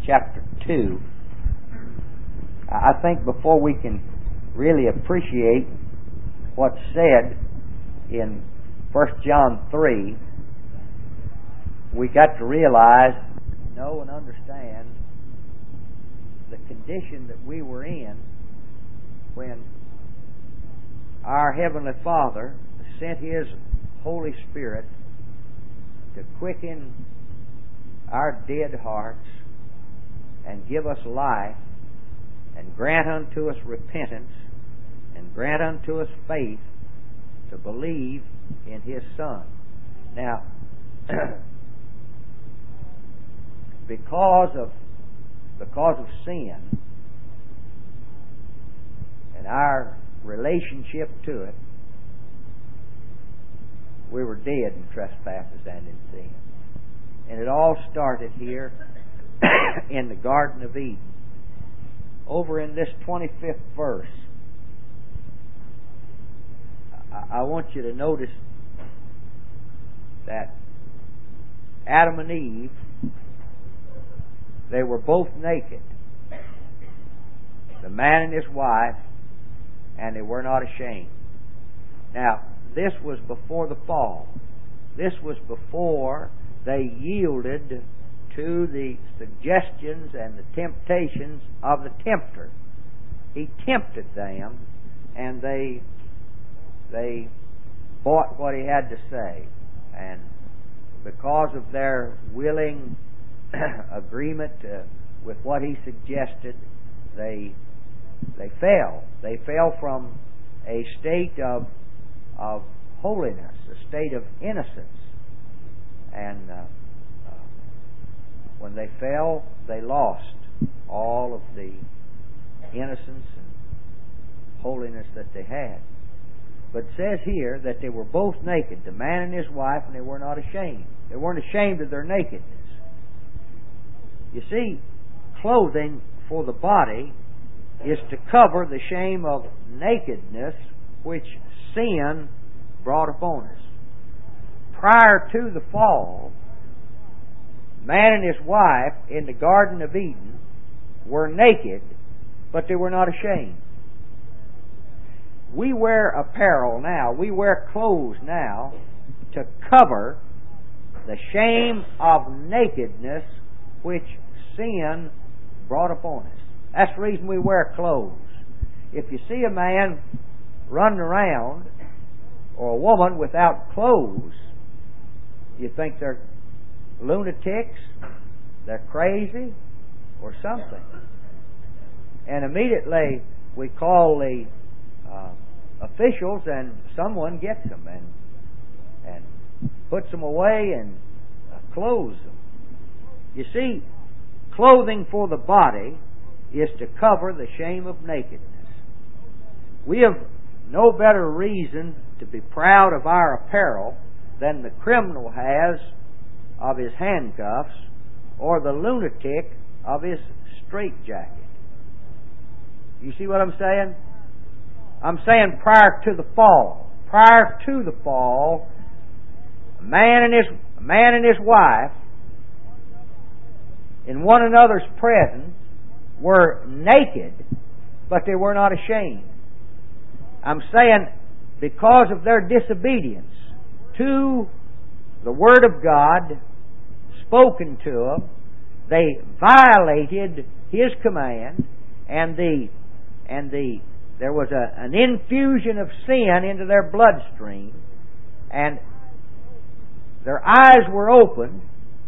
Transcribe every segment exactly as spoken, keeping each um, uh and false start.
chapter two. I think before we can really appreciate what's said in First John three, we got to realize, know and understand the condition that we were in when our Heavenly Father sent His Holy Spirit to quicken our dead hearts and give us life and grant unto us repentance and grant unto us faith to believe in His Son. Now, because of because of sin and our relationship to it, we were dead in trespasses and in sin. And it all started here in the Garden of Eden. Over in this twenty-fifth verse, I want you to notice that Adam and Eve, they were both naked, the man and his wife, and they were not ashamed. Now, this was before the fall. This was before they yielded to the suggestions and the temptations of the tempter. He tempted them, and they they bought what he had to say. And because of their willing agreement uh, with what he suggested, they they fell. They fell from a state of of holiness, a state of innocence. And uh, uh, when they fell, they lost all of the innocence and holiness that they had. But it says here that they were both naked, the man and his wife, and they were not ashamed. They weren't ashamed of their nakedness. You see, clothing for the body is to cover the shame of nakedness which sin brought upon us. Prior to the fall, man and his wife in the Garden of Eden were naked, but they were not ashamed. We wear apparel now, we wear clothes now to cover the shame of nakedness which sin brought upon us. That's the reason we wear clothes. If you see a man running around or a woman without clothes, you think they're lunatics, they're crazy, or something. And immediately we call the uh, officials, and someone gets them and and puts them away and uh, clothes them. You see, clothing for the body is to cover the shame of nakedness. We have no better reason to be proud of our apparel than the criminal has of his handcuffs or the lunatic of his straitjacket. You see what I'm saying? I'm saying prior to the fall. Prior to the fall, a man and his, a man and his wife in one another's presence were naked, but they were not ashamed. I'm saying because of their disobedience to the Word of God spoken to them, they violated His command, and the and the there was a, an infusion of sin into their bloodstream, and their eyes were opened,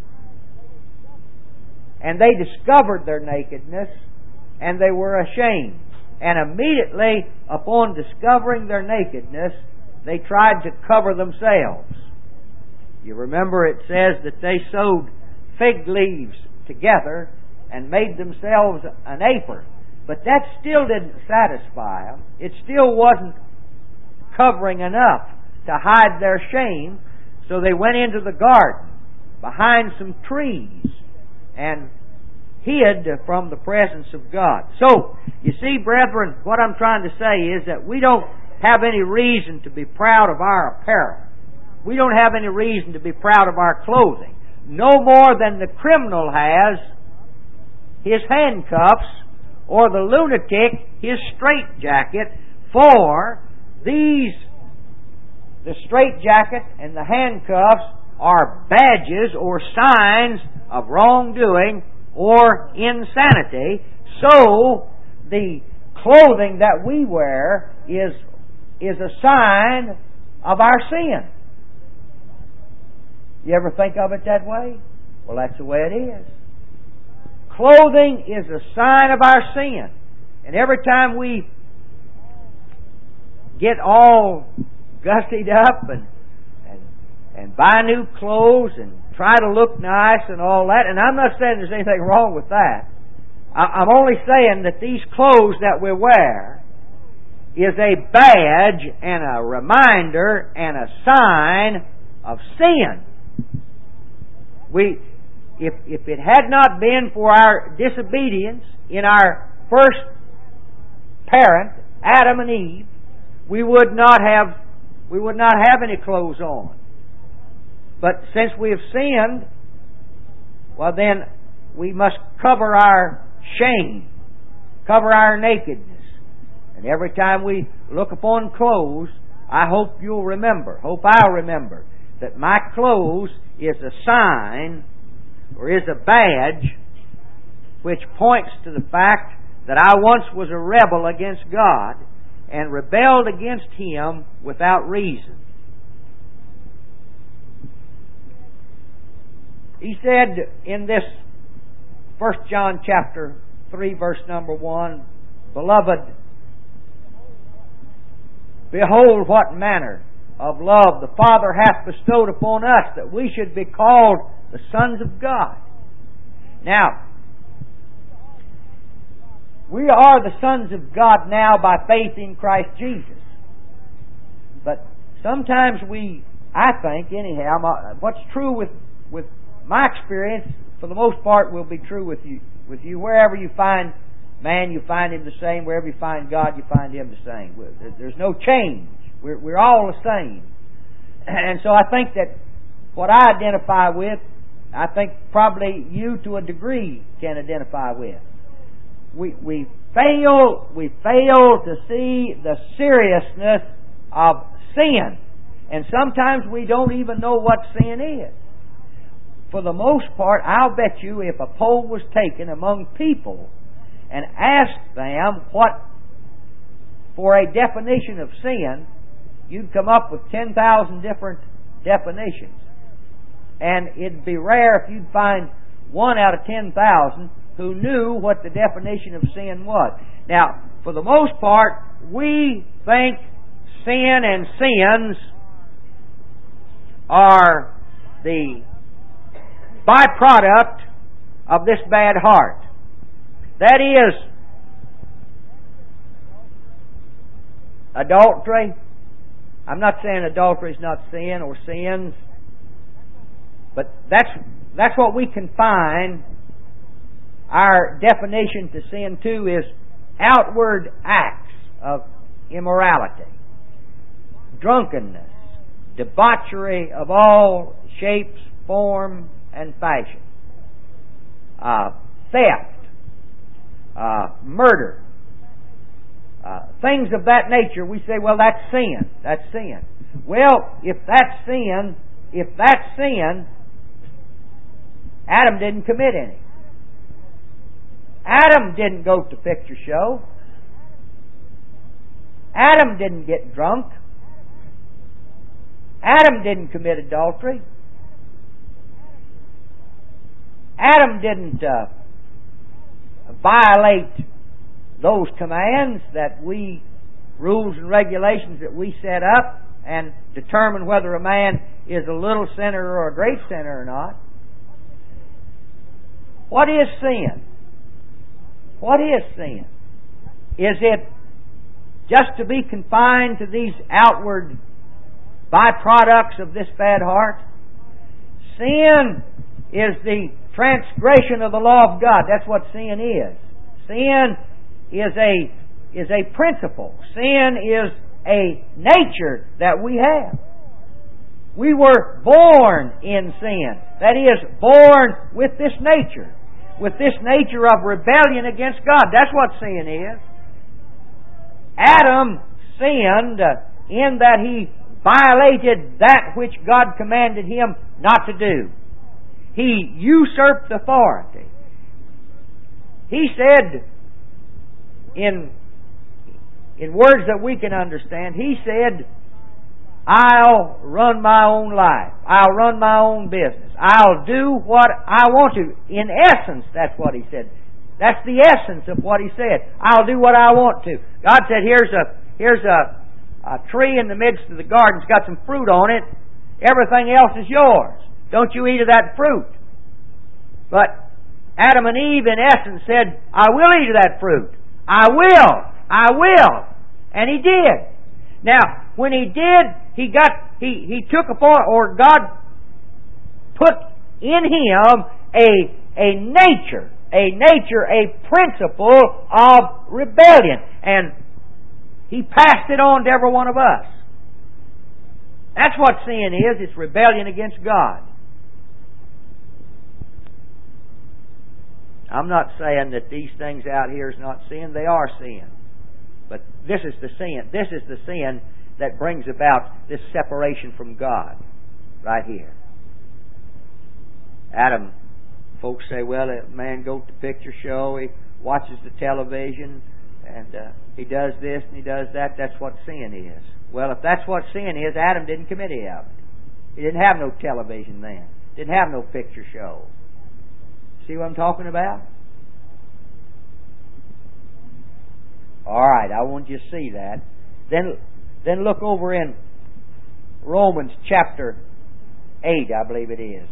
and they discovered their nakedness, and they were ashamed. And immediately upon discovering their nakedness, they tried to cover themselves. You remember it says that they sewed fig leaves together and made themselves an apron. But that still didn't satisfy them. It still wasn't covering enough to hide their shame. So they went into the garden behind some trees and hid from the presence of God. So, you see, brethren, what I'm trying to say is that we don't have any reason to be proud of our apparel. We don't have any reason to be proud of our clothing. No more than the criminal has his handcuffs, or the lunatic his straitjacket, for these, the straitjacket and the handcuffs, are badges or signs of wrongdoing or insanity. So the clothing that we wear is, is a sign of our sin. You ever think of it that way? Well, that's the way it is. Clothing is a sign of our sin. And every time we get all gussied up and, and, and buy new clothes and try to look nice and all that, and I'm not saying there's anything wrong with that. I'm only saying that these clothes that we wear is a badge and a reminder and a sign of sin. We, if, if it had not been for our disobedience in our first parent, Adam and Eve, we would not have we would not have any clothes on. But since we have sinned, well then we must cover our shame, cover our nakedness. And every time we look upon clothes, I hope you'll remember, hope I'll remember, that my clothes is a sign or is a badge which points to the fact that I once was a rebel against God and rebelled against Him without reason. He said in this First John chapter three, verse number one, Beloved, behold what manner of love the Father hath bestowed upon us, that we should be called the sons of God. Now, we are the sons of God now by faith in Christ Jesus. But sometimes we, I think anyhow, what's true with, with my experience, for the most part, will be true with you. With you, wherever you find man, you find him the same. Wherever you find God, you find Him the same. There's no change. We're, we're all the same. And so I think that what I identify with, I think probably you to a degree can identify with. We we fail we fail to see the seriousness of sin. And sometimes we don't even know what sin is. For the most part, I'll bet you if a poll was taken among people and asked them what, for a definition of sin, you'd come up with ten thousand different definitions. And it'd be rare if you'd find one out of ten thousand who knew what the definition of sin was. Now, for the most part, we think sin and sins are the byproduct of this bad heart. That is adultery. I'm not saying adultery is not sin or sins, but that's that's what we confine our definition to sin to, is outward acts of immorality, drunkenness, debauchery of all shapes, form, and fashion, uh, theft, uh, murder, uh, things of that nature. We say, well, that's sin. That's sin. Well, if that's sin, if that's sin, Adam didn't commit any. Adam didn't go to picture show. Adam didn't get drunk. Adam didn't commit adultery. Adam didn't uh, violate those commands that we, rules and regulations that we set up and determine whether a man is a little sinner or a great sinner or not. What is sin? What is sin? Is it just to be confined to these outward byproducts of this bad heart? Sin is the transgression of the law of God. That's what sin is. Sin is a is a principle. Sin is a nature that we have. We were born in sin. That is, born with this nature. with this nature of rebellion against God. That's what sin is. Adam sinned in that he violated that which God commanded him not to do. He usurped authority. He said, in, in words that we can understand, he said, I'll run my own life. I'll run my own business. I'll do what I want to. In essence, that's what he said. That's the essence of what he said. I'll do what I want to. God said, here's a here's a, a tree in the midst of the garden. It's got some fruit on it. Everything else is yours. Don't you eat of that fruit. But Adam and Eve, in essence, said, I will eat of that fruit. I will. I will. And he did. Now, when he did, he got he, he took upon, or God put in him a a nature, a nature, a principle of rebellion. And he passed it on to every one of us. That's what sin is. It's rebellion against God. I'm not saying that these things out here is not sin. They are sin. But this is the sin. This is the sin that brings about this separation from God. Right here. Adam, folks say, well, a man goes to the picture show, he watches the television, and uh, he does this and he does that. That's what sin is. Well, if that's what sin is, Adam didn't commit any of it. He didn't have no television then. Didn't have no picture show. See what I'm talking about? All right, I want you to see that. Then, then look over in Romans chapter eight, I believe it is.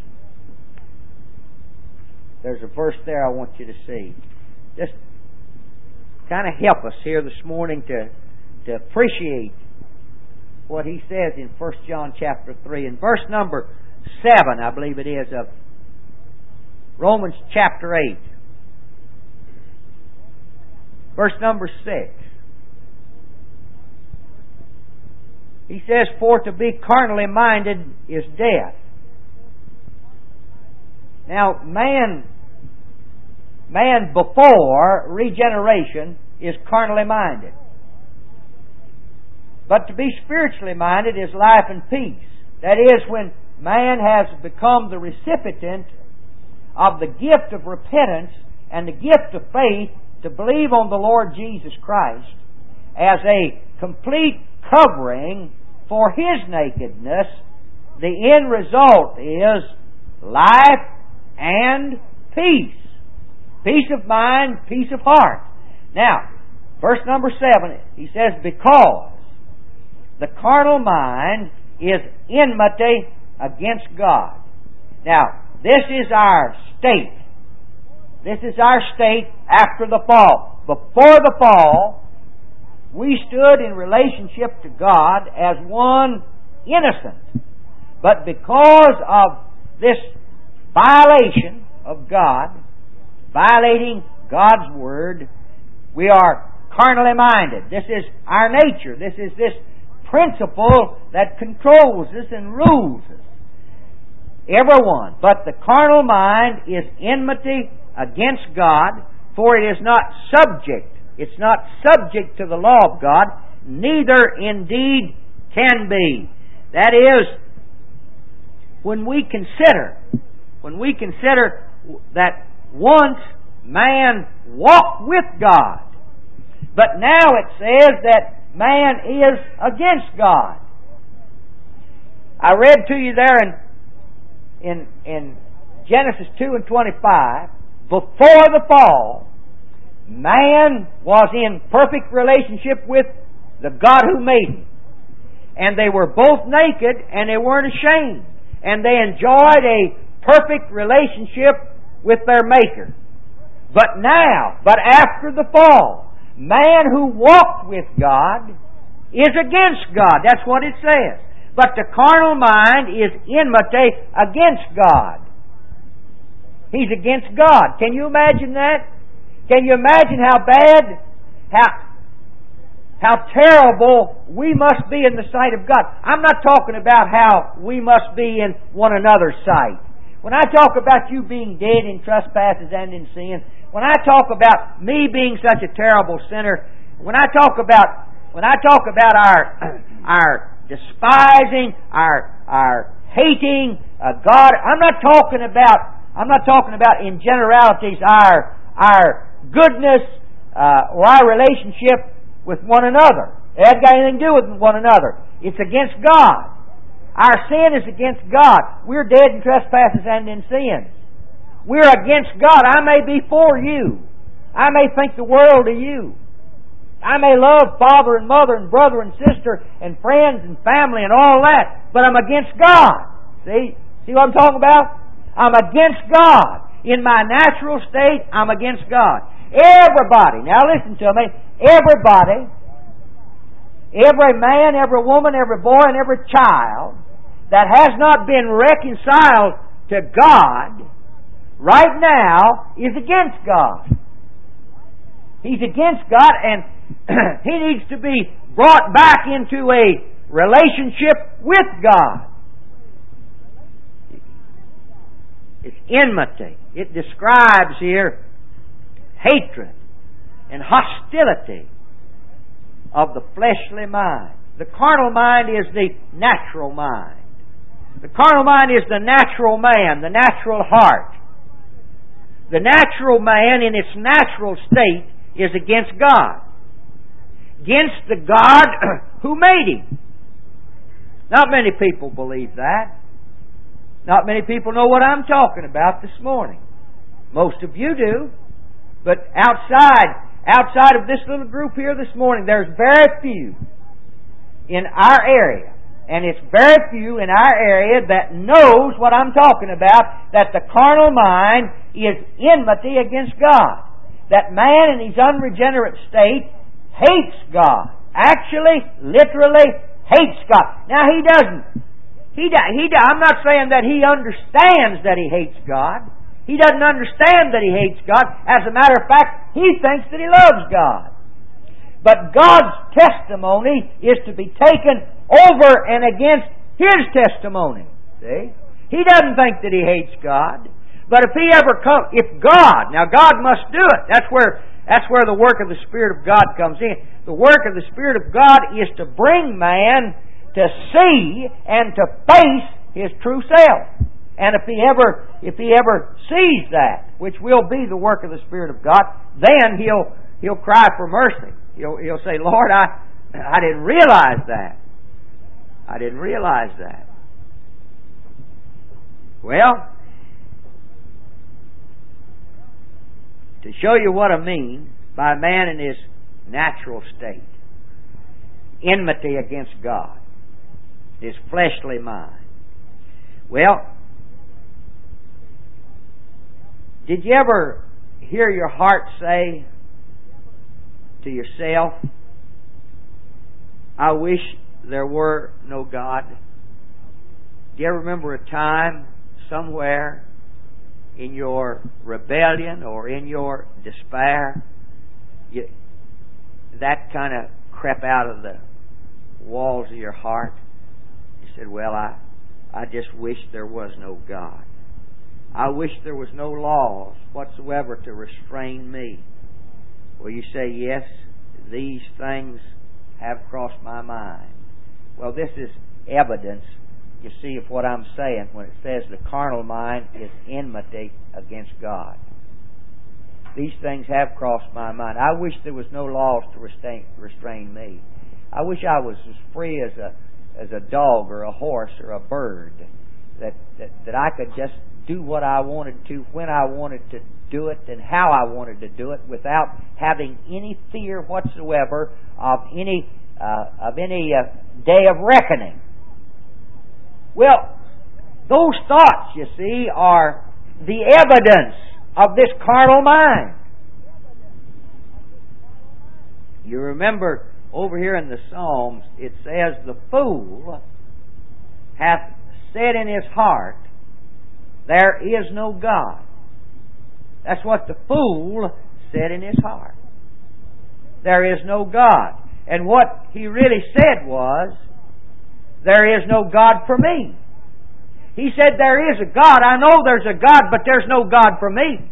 There's a verse there I want you to see. Just kind of help us here this morning to, to appreciate what he says in First John chapter three. In verse number seven, I believe it is, of Romans chapter eight. Verse number six. He says, for to be carnally minded is death. Now, man, man before regeneration is carnally minded. But to be spiritually minded is life and peace. That is, when man has become the recipient of the gift of repentance and the gift of faith to believe on the Lord Jesus Christ as a complete covering for His nakedness, the end result is life and peace. Peace of mind, peace of heart. Now, verse number seven, he says, because the carnal mind is enmity against God. Now, this is our state. This is our state after the fall. Before the fall, we stood in relationship to God as one innocent. But because of this violation of God, violating God's Word, we are carnally minded. This is our nature. This is this principle that controls us and rules us. Everyone. But the carnal mind is enmity against God, for it is not subject. It's not subject to the law of God, neither indeed can be. That is, when we consider, when we consider that once man walked with God, but now it says that man is against God. I read to you there in in, in Genesis two and twenty-five, before the fall, man was in perfect relationship with the God who made him. And they were both naked and they weren't ashamed. And they enjoyed a perfect relationship with their Maker. But now, but after the fall, man who walked with God is against God. That's what it says. But the carnal mind is enmity against God. He's against God. Can you imagine that? Can you imagine how bad, how, how terrible we must be in the sight of God? I'm not talking about how we must be in one another's sight. when I talk about you being dead in trespasses and in sin, when I talk about me being such a terrible sinner, when I talk about when I talk about our our despising, our our hating uh, God, I'm not talking about I'm not talking about in generalities our our goodness uh, or our relationship with one another. It hasn't got anything to do with one another. It's against God. Our sin is against God. We're dead in trespasses and in sins. We're against God. I may be for you. I may think the world of you. I may love father and mother and brother and sister and friends and family and all that, but I'm against God. See? See what I'm talking about? I'm against God. In my natural state, I'm against God. Everybody, now listen to me, everybody, every man, every woman, every boy, and every child that has not been reconciled to God right now is against God. He's against God, and he needs to be brought back into a relationship with God. It's enmity. It describes here hatred and hostility of the fleshly mind. The carnal mind is the natural mind. The carnal mind is the natural man, the natural heart. The natural man in its natural state is against God. Against the God who made him. Not many people believe that. Not many people know what I'm talking about this morning. Most of you do. But outside, outside of this little group here this morning, there's very few in our area. And it's very few in our area that knows what I'm talking about, that the carnal mind is enmity against God. That man in his unregenerate state hates God. Actually, literally hates God. Now he doesn't. He, he, I'm not saying that he understands that he hates God. He doesn't understand that he hates God. As a matter of fact, he thinks that he loves God. But God's testimony is to be taken over and against His testimony. See? He doesn't think that he hates God. But if he ever comes, if God, now God must do it. That's where, that's where the work of the Spirit of God comes in. The work of the Spirit of God is to bring man to see and to face his true self. And if he ever, if he ever sees that, which will be the work of the Spirit of God, then he'll, he'll cry for mercy. He'll, he'll say, Lord, I, I didn't realize that. I didn't realize that. Well, to show you what I mean by a man in his natural state, enmity against God, his fleshly mind. Well, did you ever hear your heart say to yourself, I wish there were no God? Do you ever remember a time somewhere in your rebellion or in your despair, you, that kind of crept out of the walls of your heart? You said, well, I, I just wish there was no God. I wish there was no laws whatsoever to restrain me. Well, you say, yes, these things have crossed my mind. Well, this is evidence, you see, of what I'm saying when it says the carnal mind is enmity against God. These things have crossed my mind. I wish there was no laws to restrain, restrain me. I wish I was as free as a as a dog or a horse or a bird, that, that, that I could just do what I wanted to, when I wanted to do it, and how I wanted to do it, without having any fear whatsoever of any uh, of any uh, day of reckoning. Well, those thoughts, you see, are the evidence of this carnal mind. You remember over here in the Psalms, it says, the fool hath said in his heart, there is no God. That's what the fool said in his heart. There is no God. And what he really said was, there is no God for me. He said, there is a God. I know there's a God, but there's no God for me.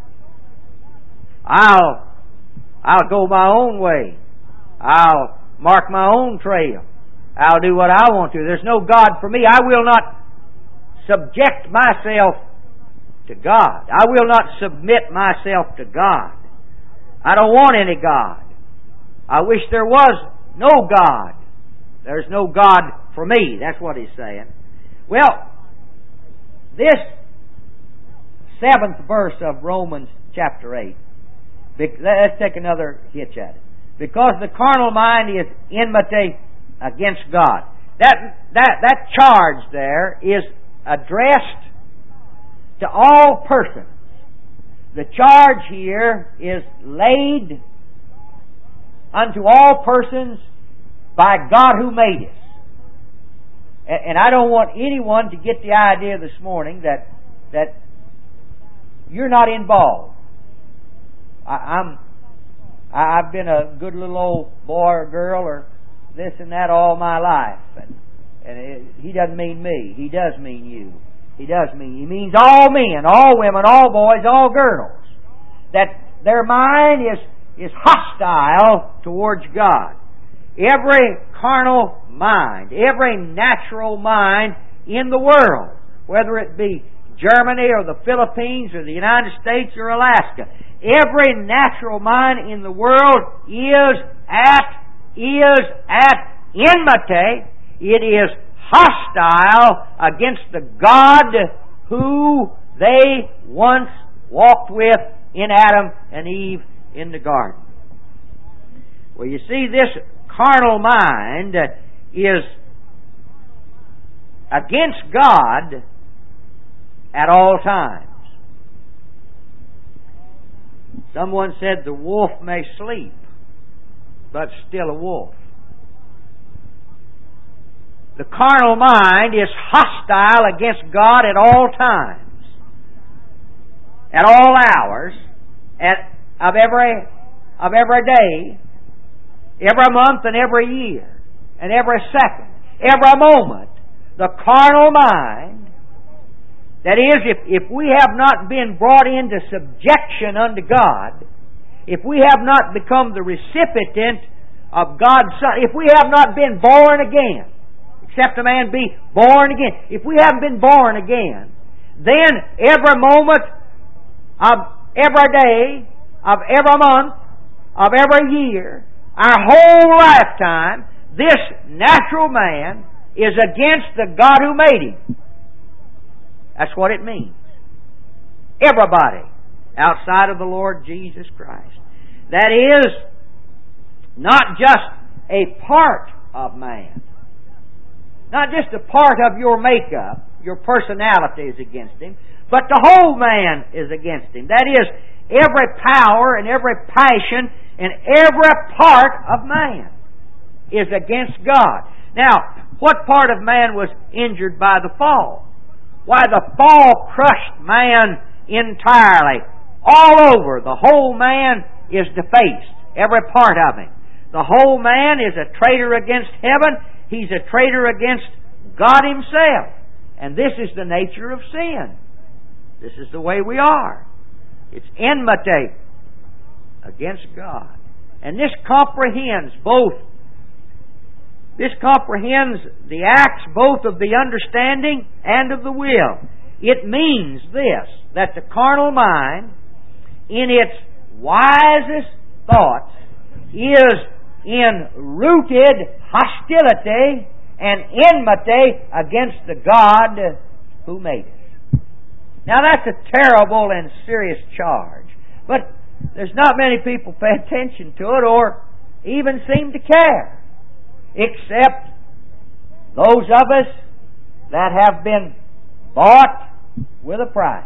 I'll, I'll go my own way. I'll mark my own trail. I'll do what I want to. There's no God for me. I will not subject myself to God. I will not submit myself to God. I don't want any God. I wish there was no God. There's no God for me. That's what he's saying. Well, this seventh verse of Romans chapter eight, let's take another hitch at it. Because the carnal mind is enmity against God. That, that, that charge there is addressed to all persons. The charge here is laid unto all persons by God who made us. And I don't want anyone to get the idea this morning that that you're not involved. I, I'm I've been a good little old boy or girl or this and that all my life, and and it, he doesn't mean me. He does mean you. He does mean He means all men, all women, all boys, all girls. That their mind is is hostile towards God. Every carnal mind, every natural mind in the world, whether it be Germany or the Philippines or the United States or Alaska, every natural mind in the world is at is at enmity. It is hostile against the God who they once walked with in Adam and Eve in the garden. Well, you see, this carnal mind is against God at all times. Someone said the wolf may sleep, but still a wolf. The carnal mind is hostile against God at all times, at all hours, at of every of every day, every month and every year, and every second, every moment. The carnal mind, that is, if, if we have not been brought into subjection unto God, if we have not become the recipient of God's Son, if we have not been born again, except a man be born again, if we haven't been born again, then every moment of every day, of every month, of every year, our whole lifetime, this natural man is against the God who made him. That's what it means. Everybody outside of the Lord Jesus Christ. That is not just a part of man. Not just a part of your makeup, your personality is against him, but the whole man is against him. That is, every power and every passion and every part of man is against God. Now, what part of man was injured by the fall? Why, the fall crushed man entirely. All over. The whole man is defaced. Every part of him. The whole man is a traitor against heaven. He's a traitor against God Himself. And this is the nature of sin. This is the way we are. It's enmity against God. And this comprehends both. This comprehends the acts both of the understanding and of the will. It means this, that the carnal mind, in its wisest thoughts, is in rooted hostility and enmity against the God who made us. Now that's a terrible and serious charge, but there's not many people pay attention to it or even seem to care, except those of us that have been bought with a price.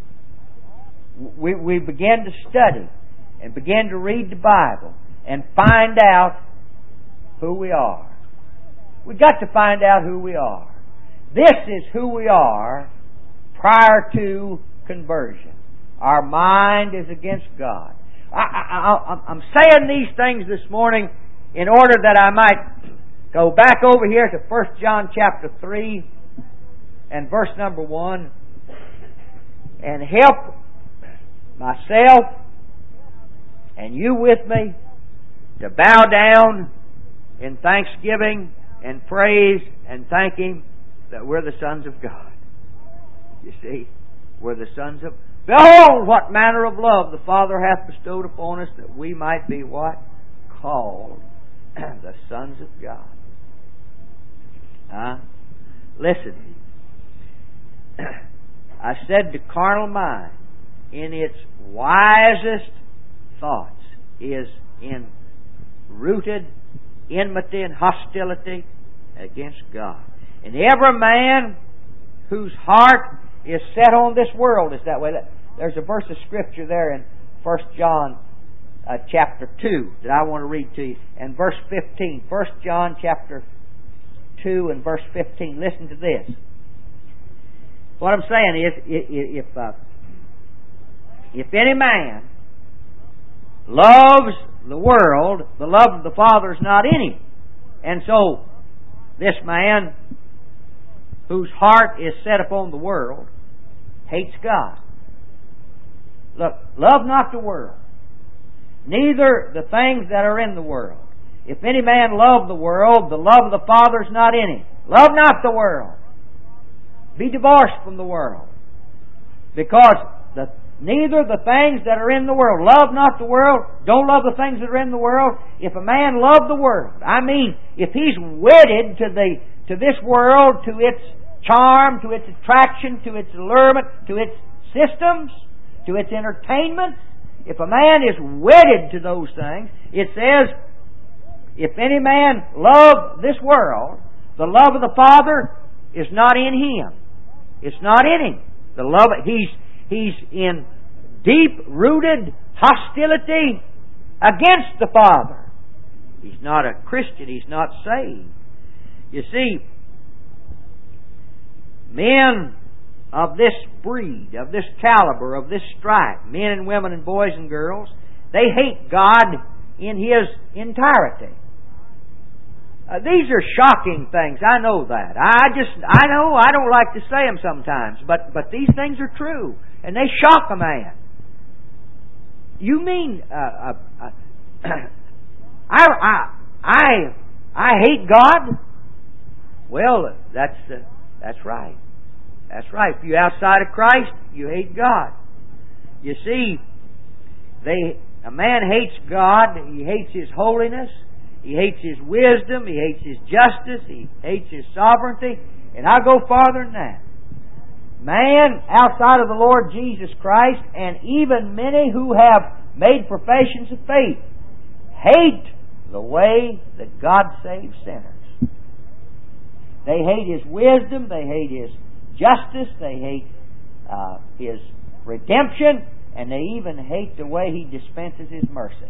We, we begin to study and begin to read the Bible and find out who we are. We've got to find out who we are. This is who we are prior to conversion. Our mind is against God. I, I, I, I'm saying these things this morning in order that I might go back over here to First John chapter three and verse number one, and help myself and you with me to bow down in thanksgiving and praise and thank Him that we're the sons of God. You see, we're the sons of... Behold, what manner of love the Father hath bestowed upon us, that we might be what? Called the sons of God. Huh? Listen. I said the carnal mind, in its wisest thoughts, is in rooted enmity and hostility against God. And every man whose heart is set on this world is that way. There's a verse of Scripture there in First John uh, chapter two that I want to read to you. And verse fifteen. First John chapter two and verse fifteen. Listen to this. What I'm saying is, if uh, if any man loves the world, the love of the Father is not in him. And so, this man whose heart is set upon the world hates God. Look, love not the world, neither the things that are in the world. If any man love the world, the love of the Father is not in him. Love not the world. Be divorced from the world. Because the, neither the things that are in the world. Love not the world. Don't love the things that are in the world. If a man love the world, I mean, if he's wedded to the to this world, to its charm, to its attraction, to its allurement, to its systems, to its entertainment, if a man is wedded to those things, it says, if any man love this world, the love of the Father is not in him. It's not in him. The love, he's he's in deep-rooted hostility against the Father. He's not a Christian. He's not saved. You see, men of this breed, of this caliber, of this stripe, men and women and boys and girls, they hate God in His entirety. Uh, these are shocking things. I know that. I just, I know I don't like to say them sometimes, but but these things are true, and they shock a man. You mean uh, uh, uh, I I I I hate God? Well, that's uh, that's right. That's right. If you're outside of Christ, you hate God. You see, they a man hates God. He hates His holiness. He hates His wisdom. He hates His justice. He hates His sovereignty. And I'll go farther than that. Man outside of the Lord Jesus Christ, and even many who have made professions of faith, hate the way that God saves sinners. They hate His wisdom. They hate His justice. They hate uh, His redemption. And they even hate the way He dispenses His mercy.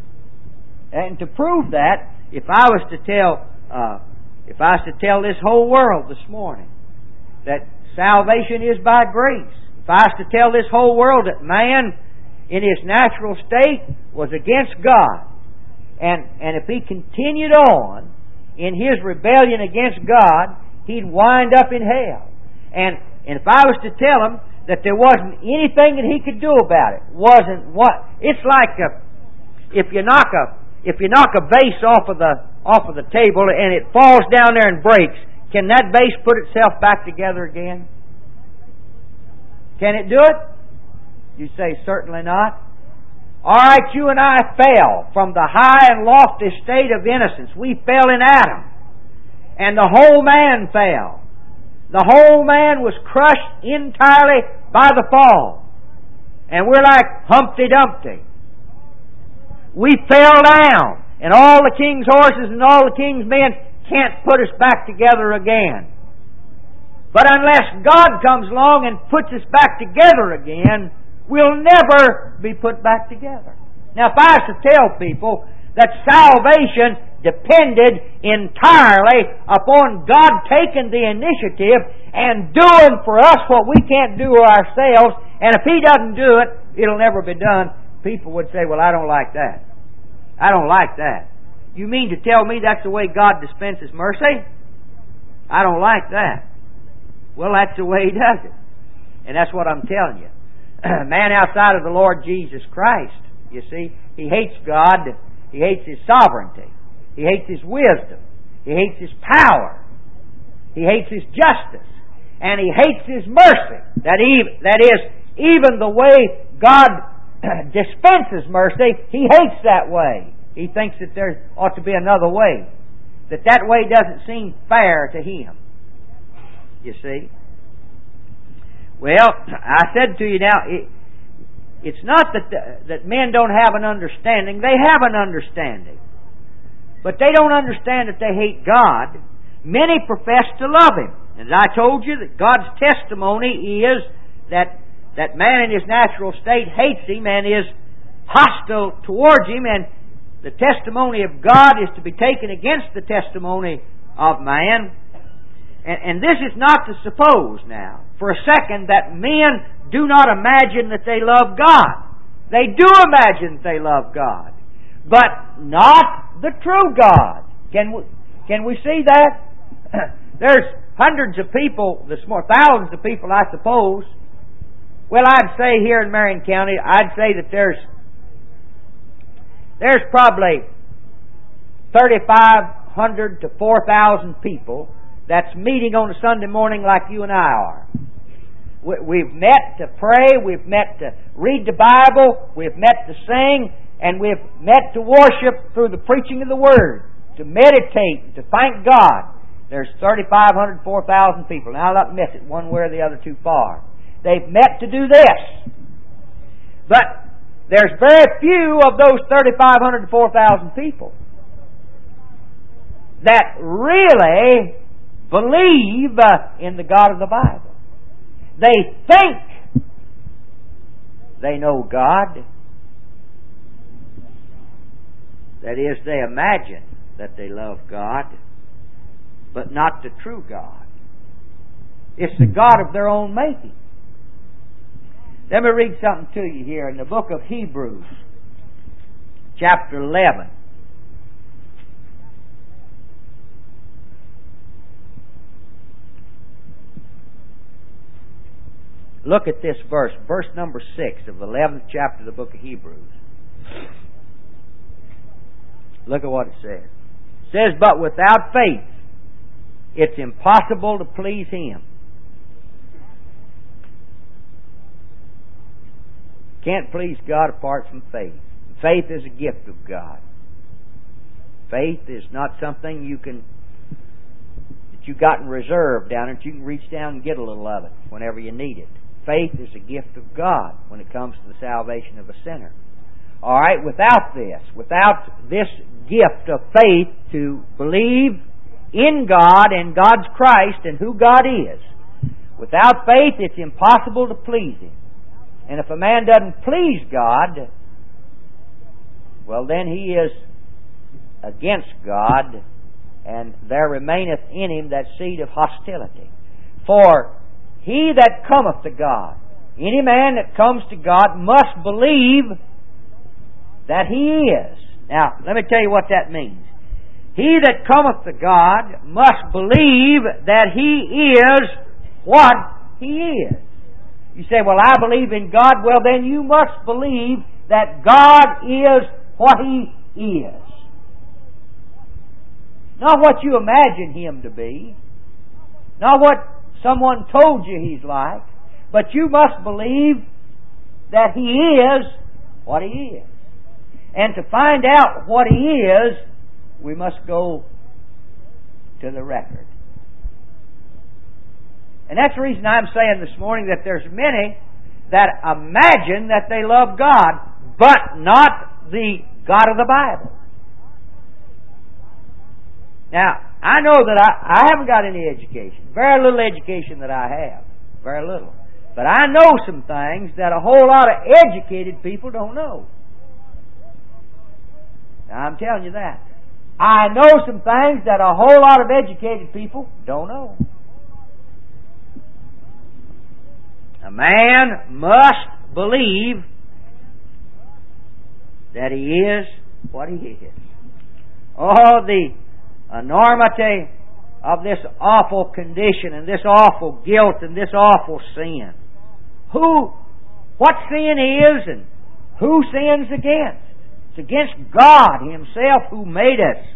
And to prove that, if I was to tell, uh, if I was to tell this whole world this morning that salvation is by grace, if I was to tell this whole world that man in his natural state was against God, and and if he continued on in his rebellion against God, he'd wind up in hell. And and if I was to tell him that there wasn't anything that he could do about it, wasn't what it's like a, if you knock a If you knock a vase off of the off of the table and it falls down there and breaks, can that vase put itself back together again? Can it do it? You say, certainly not. All right, you and I fell from the high and lofty state of innocence. We fell in Adam. And the whole man fell. The whole man was crushed entirely by the fall. And we're like Humpty Dumpty. We fell down, and all the king's horses and all the king's men can't put us back together again. But unless God comes along and puts us back together again, we'll never be put back together. Now, if I was to tell people that salvation depended entirely upon God taking the initiative and doing for us what we can't do ourselves, and if He doesn't do it, it'll never be done, people would say, well, I don't like that. I don't like that. You mean to tell me that's the way God dispenses mercy? I don't like that. Well, that's the way He does it. And that's what I'm telling you. Man outside of the Lord Jesus Christ, you see, he hates God. He hates His sovereignty. He hates His wisdom. He hates His power. He hates His justice. And He hates His mercy. That, even, that is, even the way God dispenses mercy, He hates that way. He thinks that there ought to be another way. That that way doesn't seem fair to Him. You see? Well, I said to you now, it, it's not that the, that men don't have an understanding. They have an understanding. But they don't understand that they hate God. Many profess to love Him. As I told you, that God's testimony is that, that man in his natural state hates Him and is hostile towards Him, and the testimony of God is to be taken against the testimony of man. And, and this is not to suppose now, for a second, that men do not imagine that they love God. They do imagine that they love God, but not the true God. Can we, can we see that? There's hundreds of people this morning, thousands of people, I suppose. Well, I'd say here in Marion County, I'd say that there's there's probably thirty-five hundred to four thousand people that's meeting on a Sunday morning like you and I are. We've met to pray, we've met to read the Bible, we've met to sing, and we've met to worship through the preaching of the Word, to meditate, to thank God. There's thirty-five hundred, four thousand people. Now, I'll not miss it one way or the other too far. They've met to do this. But there's very few of those thirty-five hundred to four thousand people that really believe in the God of the Bible. They think they know God. That is, they imagine that they love God, but not the true God. It's the God of their own making. Let me read something to you here in the book of Hebrews, chapter eleven. Look at this verse, verse number six of the eleventh chapter of the book of Hebrews. Look at what it says. It says, but without faith, it's impossible to please Him. Can't please God apart from faith. Faith is a gift of God. Faith is not something you can that you got in reserve down there that you can reach down and get a little of it whenever you need it. Faith is a gift of God when it comes to the salvation of a sinner. All right, without this, without this gift of faith to believe in God and God's Christ and who God is, without faith it's impossible to please Him. And if a man doesn't please God, well then he is against God, and there remaineth in him that seed of hostility. For he that cometh to God, any man that comes to God must believe that He is. Now, let me tell you what that means. He that cometh to God must believe that He is what He is. You say, well, I believe in God. Well, then you must believe that God is what He is. Not what you imagine Him to be. Not what someone told you He's like. But you must believe that He is what He is. And to find out what He is, we must go to the record. And that's the reason I'm saying this morning that there's many that imagine that they love God, but not the God of the Bible. Now, I know that I, I haven't got any education. Very little education that I have. Very little. But I know some things that a whole lot of educated people don't know. Now, I'm telling you that. I know some things that a whole lot of educated people don't know. A man must believe that he is what he is. Oh, the enormity of this awful condition and this awful guilt and this awful sin. Who, what sin is and who sins against? It's against God Himself who made us.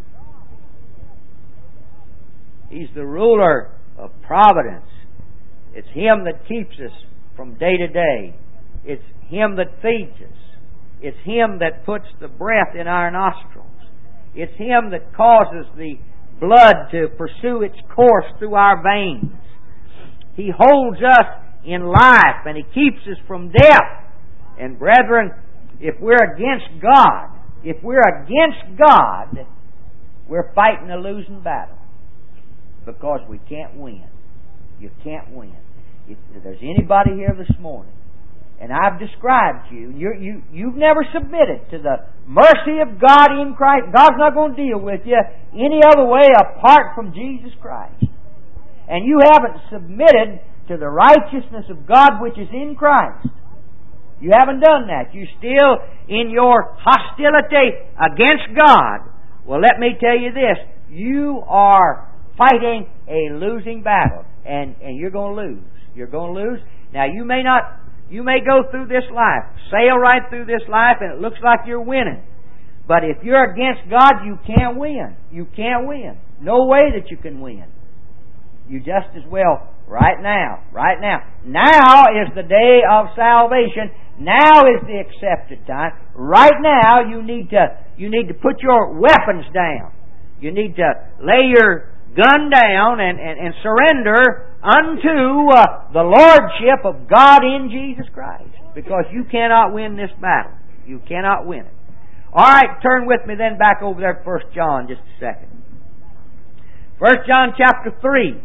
He's the ruler of providence. It's Him that keeps us from day to day. It's Him that feeds us. It's Him that puts the breath in our nostrils. It's Him that causes the blood to pursue its course through our veins. He holds us in life and He keeps us from death. And brethren, if we're against God, if we're against God, we're fighting a losing battle. Because we can't win. You can't win. If there's anybody here this morning, and I've described you, you're, you, you've never submitted to the mercy of God in Christ. God's not going to deal with you any other way apart from Jesus Christ. And you haven't submitted to the righteousness of God which is in Christ. You haven't done that. You're still in your hostility against God. Well, let me tell you this. You are fighting a losing battle. And, and you're going to lose. You're going to lose. Now, you may not... You may go through this life, sail right through this life, and it looks like you're winning. But if you're against God, you can't win. You can't win. No way that you can win. You just as well right now. Right now. Now is the day of salvation. Now is the accepted time. Right now you need to you need to put your weapons down. You need to lay your gun down and, and, and surrender unto uh, the Lordship of God in Jesus Christ. Because you cannot win this battle. You cannot win it. Alright, turn with me then back over there to First John just a second. First John chapter three.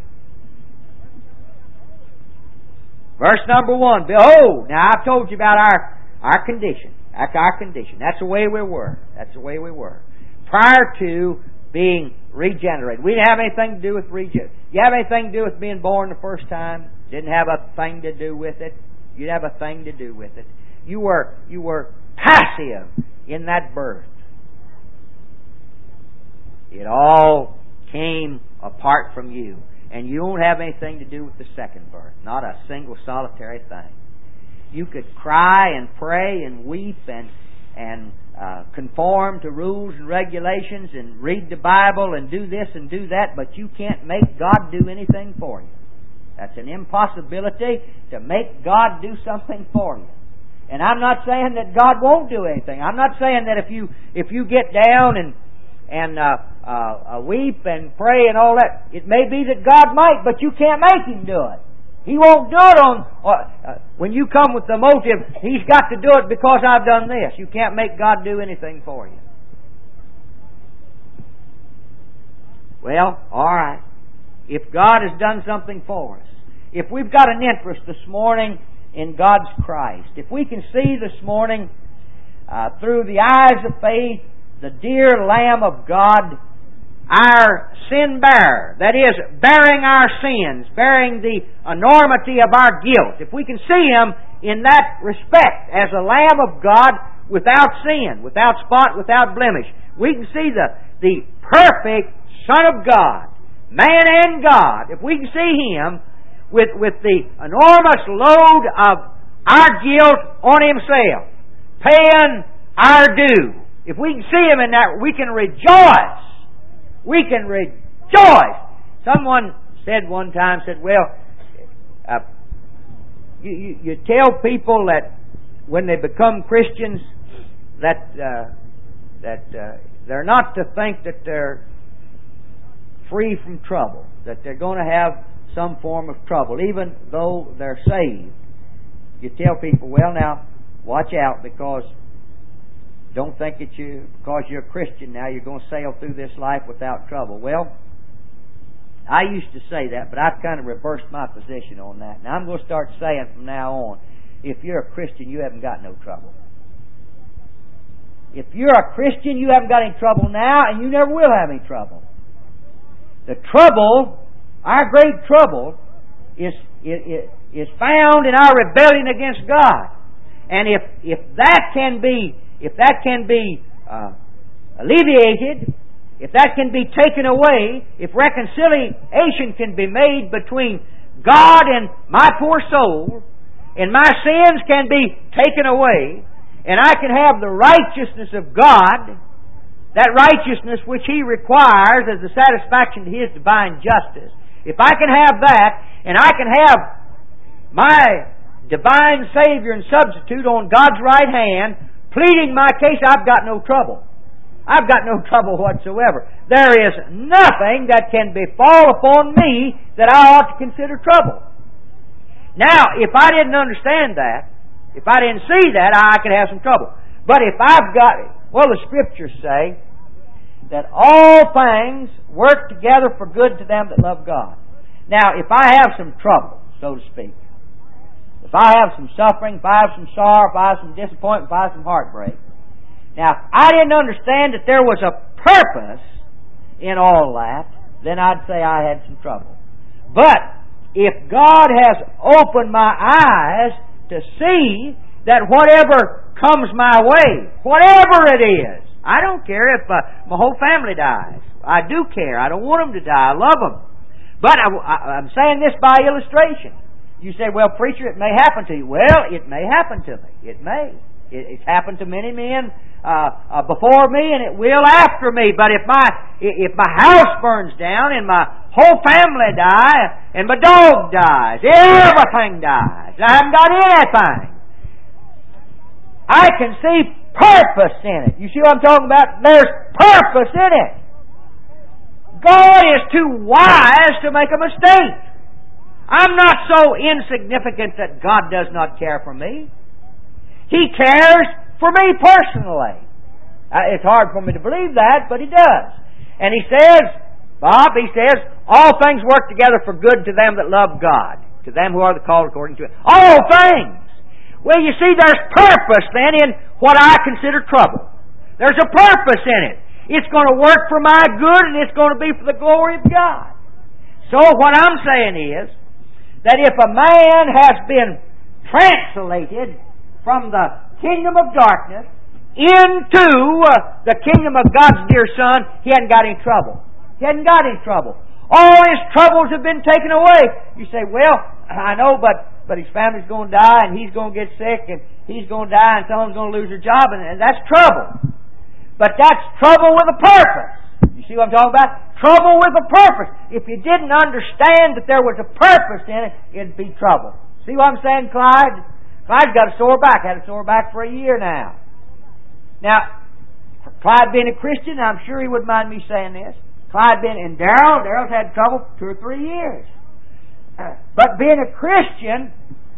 Verse number one. Behold, now I've told you about our, our condition. That's our condition. That's the way we were. That's the way we were. Prior to being regenerated. We didn't have anything to do with regeneration. You have anything to do with being born the first time? Didn't have a thing to do with it. You didn't have a thing to do with it. You were you were passive in that birth. It all came apart from you. And you don't have anything to do with the second birth. Not a single solitary thing. You could cry and pray and weep and and uh, conform to rules and regulations and read the Bible and do this and do that, but you can't make God do anything for you. That's an impossibility to make God do something for you. And I'm not saying that God won't do anything. I'm not saying that if you if you get down and and uh, uh, uh, weep and pray and all that, it may be that God might, but you can't make Him do it. He won't do it on uh, when you come with the motive, He's got to do it because I've done this. You can't make God do anything for you. Well, alright. If God has done something for us, if we've got an interest this morning in God's Christ, if we can see this morning uh, through the eyes of faith the dear Lamb of God, our sin bearer, that is, bearing our sins, bearing the enormity of our guilt. If we can see Him in that respect as a Lamb of God without sin, without spot, without blemish, we can see the, the perfect Son of God, man and God. If we can see Him with, with the enormous load of our guilt on Himself, paying our due, if we can see Him in that, we can rejoice. We can rejoice. Someone said one time, said, well, uh, you, you, you tell people that when they become Christians that uh, that uh, they're not to think that they're free from trouble, that they're going to have some form of trouble, even though they're saved. You tell people, well, now, watch out, because don't think that you, because you're a Christian now, you're going to sail through this life without trouble. Well, I used to say that, but I've kind of reversed my position on that. Now I'm going to start saying from now on, if you're a Christian, you haven't got no trouble. If you're a Christian, you haven't got any trouble now, and you never will have any trouble. The trouble, our great trouble, is is, is found in our rebellion against God. And if if that can be If that can be uh, alleviated, if that can be taken away, if reconciliation can be made between God and my poor soul, and my sins can be taken away, and I can have the righteousness of God, that righteousness which He requires as the satisfaction to His divine justice, if I can have that, and I can have my divine Savior and substitute on God's right hand pleading my case, I've got no trouble. I've got no trouble whatsoever. There is nothing that can befall upon me that I ought to consider trouble. Now, if I didn't understand that, if I didn't see that, I could have some trouble. But if I've got it, well, the Scriptures say that all things work together for good to them that love God. Now, if I have some trouble, so to speak, if I have some suffering, if I have some sorrow, if I have some disappointment, if I have some heartbreak, now, if I didn't understand that there was a purpose in all that, then I'd say I had some trouble. But if God has opened my eyes to see that whatever comes my way, whatever it is, I don't care if uh, my whole family dies. I do care. I don't want them to die. I love them. But I, I, I'm saying this by illustration. You say, well, preacher, it may happen to you. Well, it may happen to me. It may. It, it's happened to many men uh, uh, before me, and it will after me. But if my if my house burns down, and my whole family dies, and my dog dies, everything dies, I haven't got anything, I can see purpose in it. You see what I'm talking about? There's purpose in it. God is too wise to make a mistake. I'm not so insignificant that God does not care for me. He cares for me personally. Uh, it's hard for me to believe that, but He does. And He says, Bob, He says, all things work together for good to them that love God, to them who are the called according to it. All things! Well, you see, there's purpose then in what I consider trouble. There's a purpose in it. It's going to work for my good, and it's going to be for the glory of God. So what I'm saying is, that if a man has been translated from the kingdom of darkness into uh, the kingdom of God's dear Son, he hadn't got any trouble. He hadn't got any trouble. All his troubles have been taken away. You say, well, I know, but, but his family's going to die, and he's going to get sick, and he's going to die, and someone's going to lose their job, and, and that's trouble. But that's trouble with a purpose. You see what I'm talking about? Trouble with a purpose. If you didn't understand that there was a purpose in it, it'd be trouble. See what I'm saying, Clyde? Clyde's got a sore back. Had a sore back for a year now. Now, Clyde being a Christian, I'm sure he wouldn't mind me saying this. Clyde being, and Darrell, Darrell's had trouble two or three years. But being a Christian,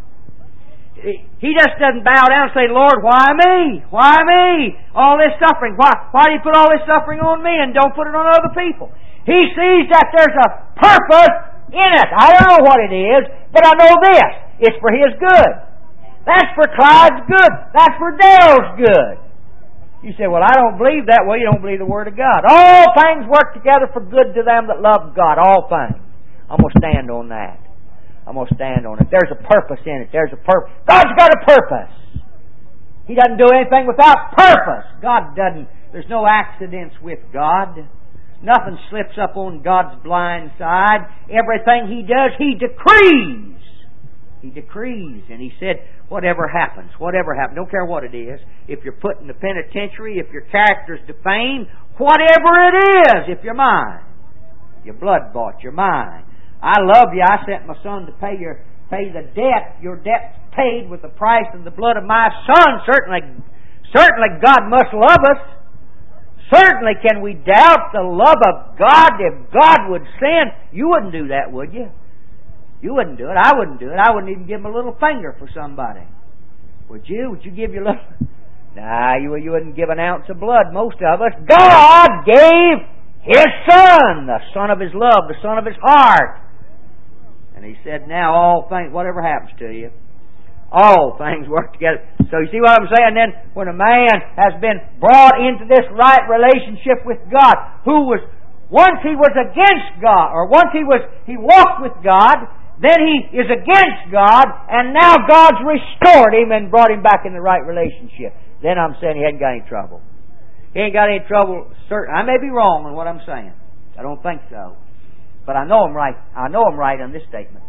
he just doesn't bow down and say, Lord, why me? Why me? All this suffering. Why, why do you put all this suffering on me and don't put it on other people? He sees that there's a purpose in it. I don't know what it is, but I know this. It's for his good. That's for Clyde's good. That's for Darrell's good. You say, well, I don't believe that. Well, you don't believe the Word of God. All things work together for good to them that love God. All things. I'm going to stand on that. I'm going to stand on it. There's a purpose in it. There's a purpose. God's got a purpose. He doesn't do anything without purpose. God doesn't. There's no accidents with God. Nothing slips up on God's blind side. Everything He does, He decrees. He decrees. And He said, whatever happens, whatever happens, don't care what it is. If you're put in the penitentiary, if your character's defamed, whatever it is, if you're mine, you're blood bought, you're mine. I love you. I sent my Son to pay your pay the debt. Your debt's paid with the price and the blood of my Son. Certainly, certainly God must love us. Certainly can we doubt the love of God if God would sin? You wouldn't do that, would you? You wouldn't do it. I wouldn't do it. I wouldn't even give him a little finger for somebody. Would you? Would you give your little... Nah, you, you wouldn't give an ounce of blood, most of us. God gave His Son, the Son of His love, the Son of His heart. And He said, now all things, whatever happens to you, all things work together. So you see what I'm saying? Then when a man has been brought into this right relationship with God, who was, once he was against God, or once he was, he walked with God, then he is against God, and now God's restored him and brought him back in the right relationship. Then I'm saying he hadn't got any trouble. He ain't got any trouble. Certain, I may be wrong in what I'm saying. I don't think so, but I know I'm right. I know I'm right on this statement.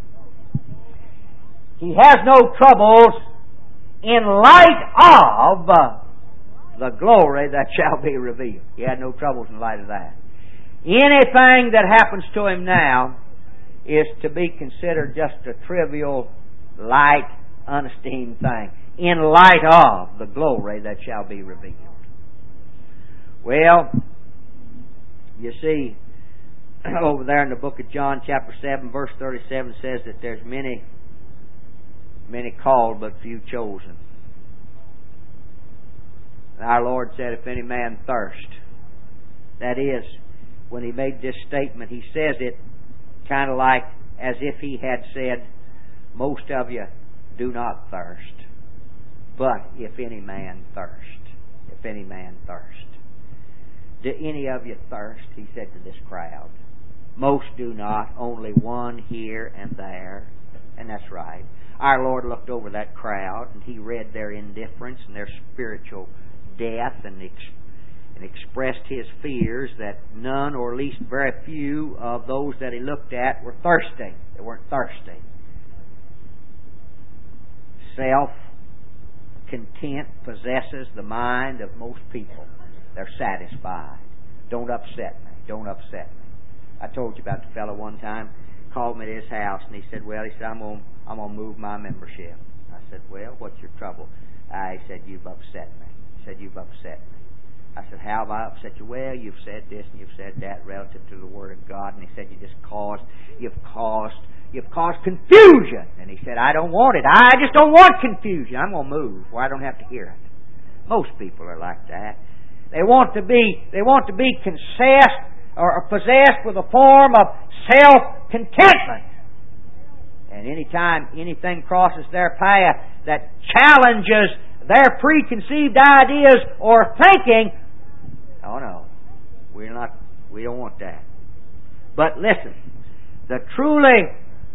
He has no troubles in light of the glory that shall be revealed. He had no troubles in light of that. Anything that happens to him now is to be considered just a trivial, light, unesteemed thing in light of the glory that shall be revealed. Well, you see, over there in the book of John, chapter seven, verse thirty-seven says that there's many, many called but few chosen. And our Lord said, if any man thirst, that is, when He made this statement, He says it kind of like as if He had said, most of you do not thirst, but if any man thirst, if any man thirst. Do any of you thirst? He said to this crowd. Most do not, only one here and there. And that's right. Our Lord looked over that crowd and He read their indifference and their spiritual death and, ex- and expressed His fears that none, or at least very few, of those that He looked at were thirsty. They weren't thirsty. Self-content possesses the mind of most people. They're satisfied. Don't upset me. Don't upset me. I told you about the fellow one time called me to his house and he said, well, he said, I'm going I'm going to move my membership. I said, well, what's your trouble? Uh, he said, you've upset me. He said, you've upset me. I said, how have I upset you? Well, you've said this and you've said that relative to the Word of God. And he said, you just caused, you've caused, you've caused confusion. And he said, I don't want it. I just don't want confusion. I'm going to move where I don't have to hear it. Most people are like that. They want to be, they want to be possessed or possessed with a form of self-contentment. And anytime anything crosses their path that challenges their preconceived ideas or thinking, oh no, we're not, we don't want that. But listen, the truly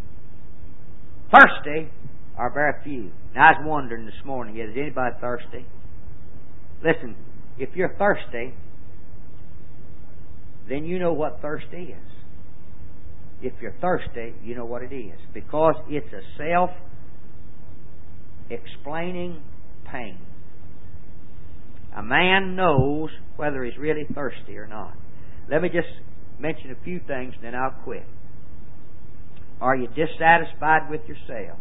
thirsty are very few. Now I was wondering this morning, is anybody thirsty? Listen, if you're thirsty, then you know what thirst is. If you're thirsty, you know what it is. Because it's a self-explaining pain. A man knows whether he's really thirsty or not. Let me just mention a few things and then I'll quit. Are you dissatisfied with yourself?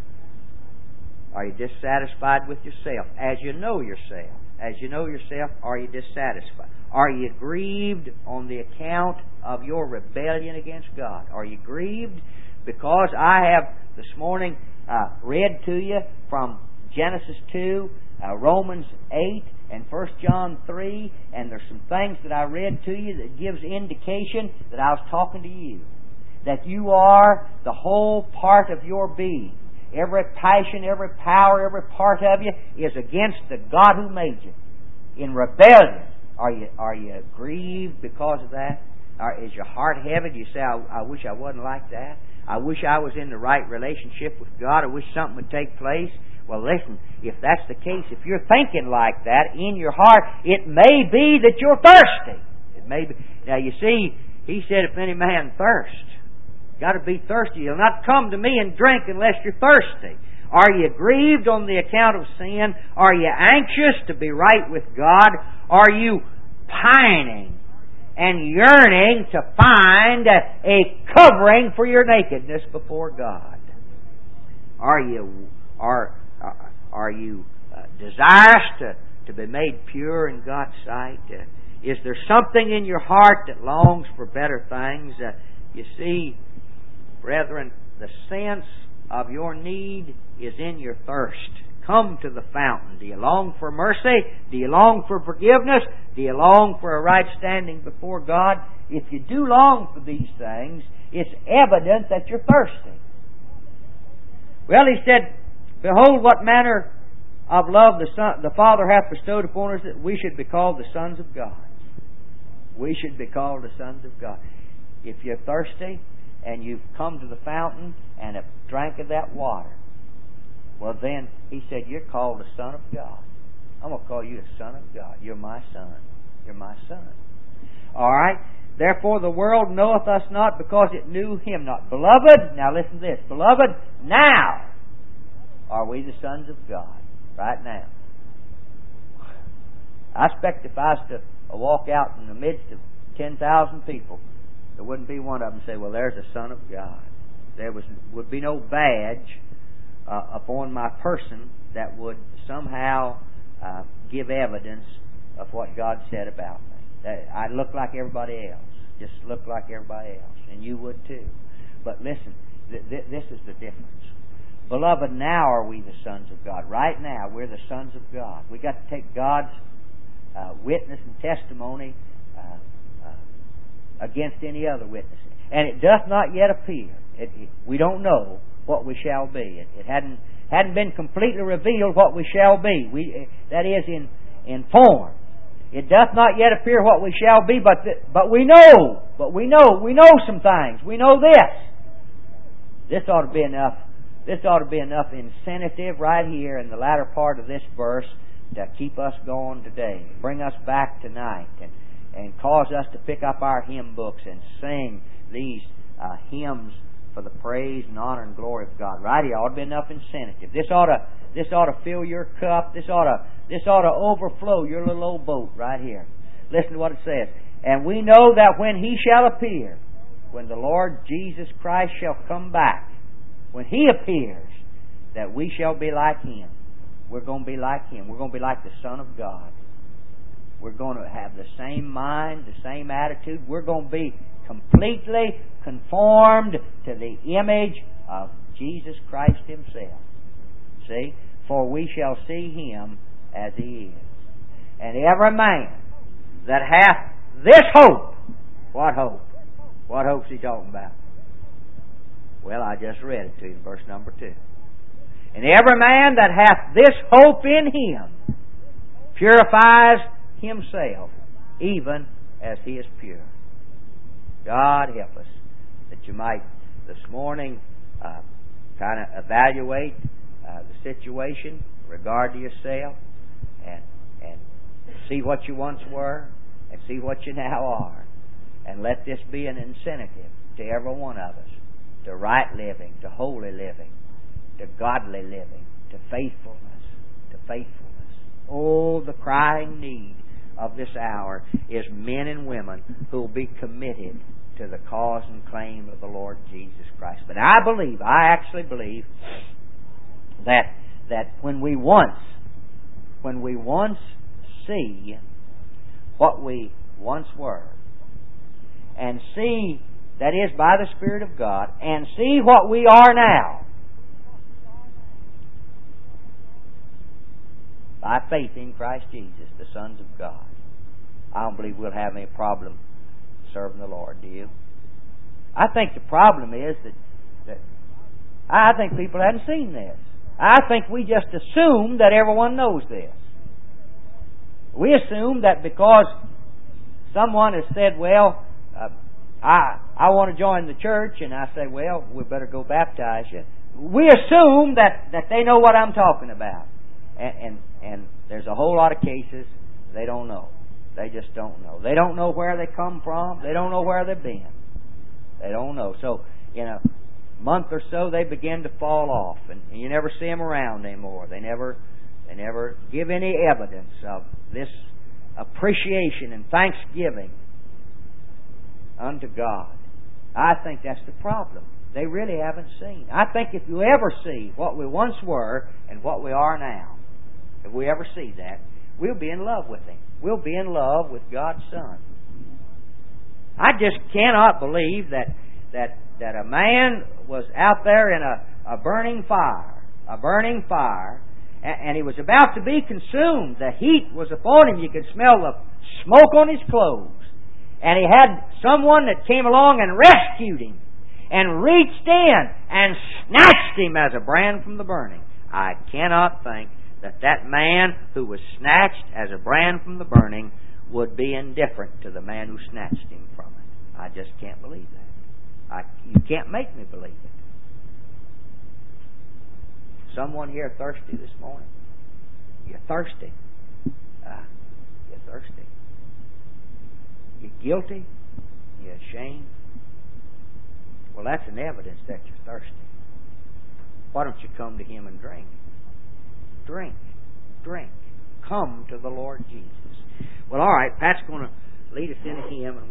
Are you dissatisfied with yourself? As you know yourself. As you know yourself, are you dissatisfied? Are you grieved on the account of your rebellion against God? Are you grieved? Because I have this morning uh, read to you from Genesis two, uh, Romans eight, and First John three, and there's some things that I read to you that gives indication that I was talking to you. That you are the whole part of your being. Every passion, every power, every part of you is against the God who made you. In rebellion. Are you are you grieved because of that? Or is your heart heavy? Do you say, I, I wish I wasn't like that? I wish I was in the right relationship with God. I wish something would take place. Well, listen, if that's the case, if you're thinking like that in your heart, it may be that you're thirsty. It may be. Now, you see, He said, if any man thirst, got to be thirsty. You'll not come to me and drink unless you're thirsty. Are you grieved on the account of sin? Are you anxious to be right with God? Are you pining and yearning to find a covering for your nakedness before God? Are you are are you uh, desirous to, to be made pure in God's sight? Uh, is there something in your heart that longs for better things? Uh, you see, brethren, the sense of your need is in your thirst. Come to the fountain. Do you long for mercy? Do you long for forgiveness? Do you long for a right standing before God? If you do long for these things, it's evident that you're thirsty. Well, He said, behold, what manner of love the Son, the Father hath bestowed upon us, that we should be called the sons of God. We should be called the sons of God. If you're thirsty, and you've come to the fountain and have drank of that water, well then, He said, you're called a son of God. I'm going to call you a son of God. You're my son. You're my son. All right? Therefore the world knoweth us not because it knew Him not. Beloved, now listen to this. Beloved, now are we the sons of God. Right now. I expect if I was to walk out in the midst of ten thousand people, there wouldn't be one of them say, well, there's a Son of God. There was would be no badge uh, upon my person that would somehow uh, give evidence of what God said about me. I look like everybody else. Just look like everybody else. And you would too. But listen, th- th- this is the difference. Beloved, now are we the sons of God. Right now, we're the sons of God. We've got to take God's uh, witness and testimony uh, uh, against any other witness. And it doth not yet appear. It, it, we don't know what we shall be. It, it hadn't hadn't been completely revealed what we shall be. We that is in in form. It doth not yet appear what we shall be, but th- but we know, but we know, we know some things. We know this. This ought to be enough. This ought to be enough incentive right here in the latter part of this verse to keep us going today, bring us back tonight, and and cause us to pick up our hymn books and sing these uh, hymns for the praise and honor and glory of God. Right here ought to be enough incentive. This ought to this ought to fill your cup. This ought to this ought to overflow your little old boat right here. Listen to what it says. And we know that when He shall appear, when the Lord Jesus Christ shall come back, when He appears, that we shall be like Him. We're going to be like Him. We're going to be like the Son of God. We're going to have the same mind, the same attitude. We're going to be completely conformed to the image of Jesus Christ Himself. See? For we shall see Him as He is. And every man that hath this hope, what hope? What hope's he talking about? Well, I just read it to you in verse number two. And every man that hath this hope in Him purifies himself, even as he is pure. God help us that you might this morning uh, kind of evaluate uh, the situation in regard to yourself and and see what you once were and see what you now are. And let this be an incentive to every one of us to right living, to holy living, to godly living, to faithfulness, to faithfulness. Oh, the crying need of this hour is men and women who will be committed to the cause and claim of the Lord Jesus Christ. But I believe, I actually believe that that when we once, when we once see what we once were, and see, that is by the Spirit of God, and see what we are now, by faith in Christ Jesus, the sons of God, I don't believe we'll have any problem serving the Lord, do you? I think the problem is that, that I think people haven't seen this. I think we just assume that everyone knows this. We assume that because someone has said, well, uh, I I want to join the church, and I say, well, we better go baptize you. We assume that, that they know what I'm talking about. And, and and there's a whole lot of cases they don't know. They just don't know. They don't know where they come from. They don't know where they've been. They don't know. So, in a month or so, they begin to fall off, and you never see them around anymore. They never, they never give any evidence of this appreciation and thanksgiving unto God. I think that's the problem. They really haven't seen. I think if you ever see what we once were and what we are now, if we ever see that, we'll be in love with Him. We'll be in love with God's Son. I just cannot believe that that that a man was out there in a, a burning fire, a burning fire, and, and he was about to be consumed. The heat was upon him. You could smell the smoke on his clothes. And he had someone that came along and rescued him and reached in and snatched him as a brand from the burning. I cannot think that that man who was snatched as a brand from the burning would be indifferent to the man who snatched him from it. I just can't believe that. I, you can't make me believe it. Someone here thirsty this morning? You're thirsty. Uh, you're thirsty. You're guilty? You're ashamed? Well, that's an evidence that you're thirsty. Why don't you come to Him and drink? Drink. Drink. Come to the Lord Jesus. Well, all right, Pat's going to lead us in a hymn. And